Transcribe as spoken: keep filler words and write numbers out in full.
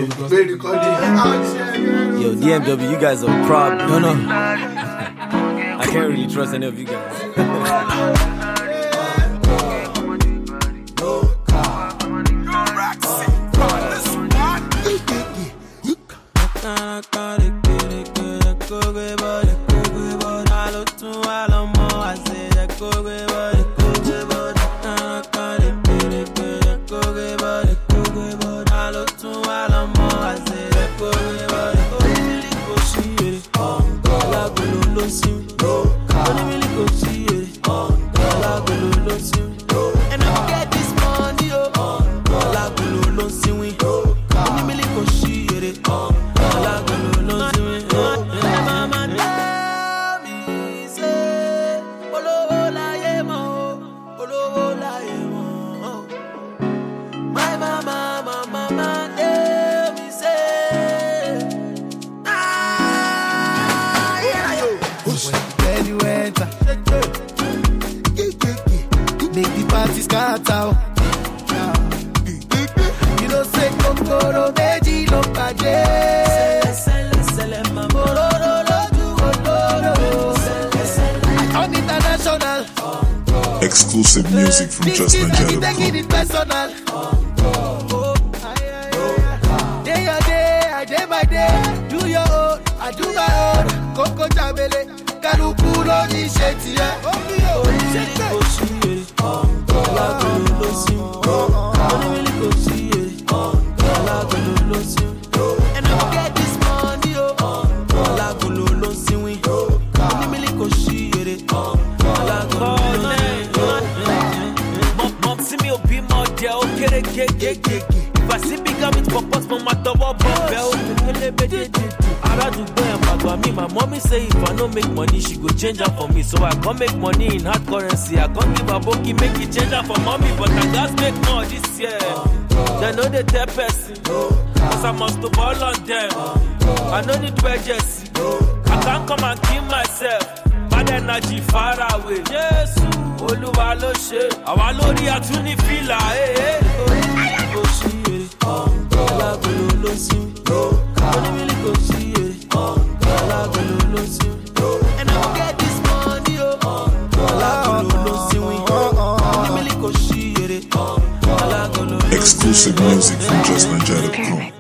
Yo, D M W, you guys are a problem. No, no. I can't really trust any of you guys. Exclusive music from just nigeria dot com. Day your day, I day by day. Do your own, I do my own. Coco Jabele, Karukuro ni Shetia. And I get this money, If I see big with purpose for my double bell, I do buy me. My mommy say if I don't make money, she go change her for me. So I can't make money in hard currency. I can't give a bookie, make it change her for mommy. But I just make more this year. They know the third person. Cause I must to ball on them. I don't need urgency. I can't come and kill myself. Bad energy far away. Yes. Oluwa lo ṣe, àwa lórí àtúní fìlà, eh. Kò sí èrè, alágolo ló sí. Onímìlì kò sí èrè, alágolo ló sí. And I will get this money, oh. Alágolo ló sí wí. Onímìlì kò sí èrè, alágolo ló sí. Exclusive music from just nigeria dot com.